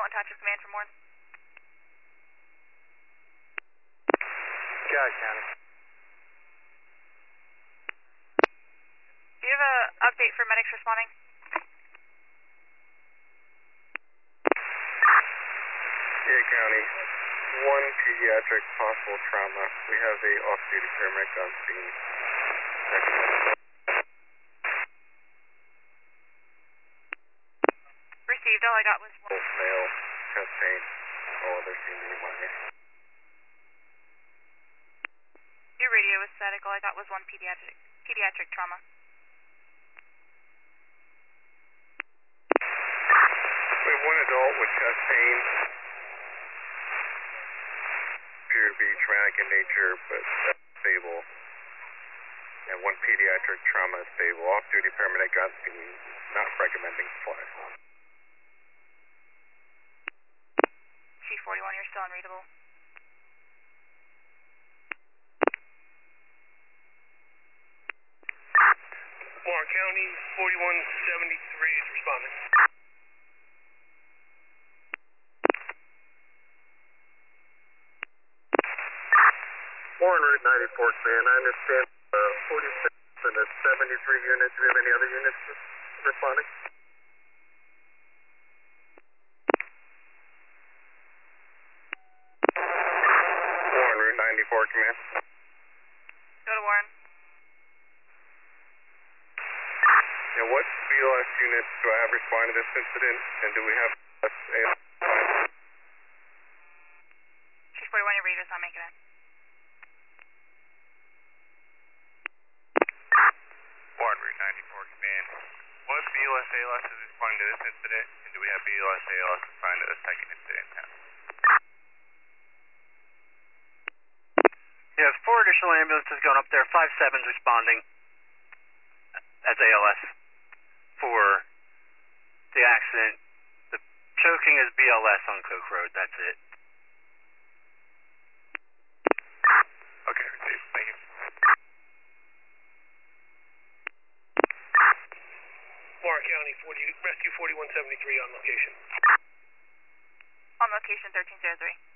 in touch with command for more. Scott County. Do you have an update for medics responding? Yeah, County. One pediatric possible trauma. We have a off-duty paramedic on scene. Received. All I got was one. Both male, chest pain. All others seem to be minor. Your radio was static. All I got was one pediatric trauma. We have one adult with chest pain. Appear to be traumatic in nature, but stable. And one pediatric trauma is stable. Off-duty paramedic on scene, not recommending flight. Chief 41, you're still unreadable. Warren County, 4173 is responding. Warren Route 94 command. I understand 46 and the 73 units. Do we have any other units responding? Warren Route 94 command. Go to Warren. And what BLS units do I have respond to this incident? And do we have Chief 41, your radio's not making it. Warren Route 94 command. What BLS ALS is responding to this incident? And do we have BLS ALS responding to the second incident now? You have 4 additional ambulances going up there, 5-7's responding as ALS for the accident. The choking is BLS on Coke Road, that's it. Okay, received. Thank you. Warren County, Rescue 4173 on location. On location 1303.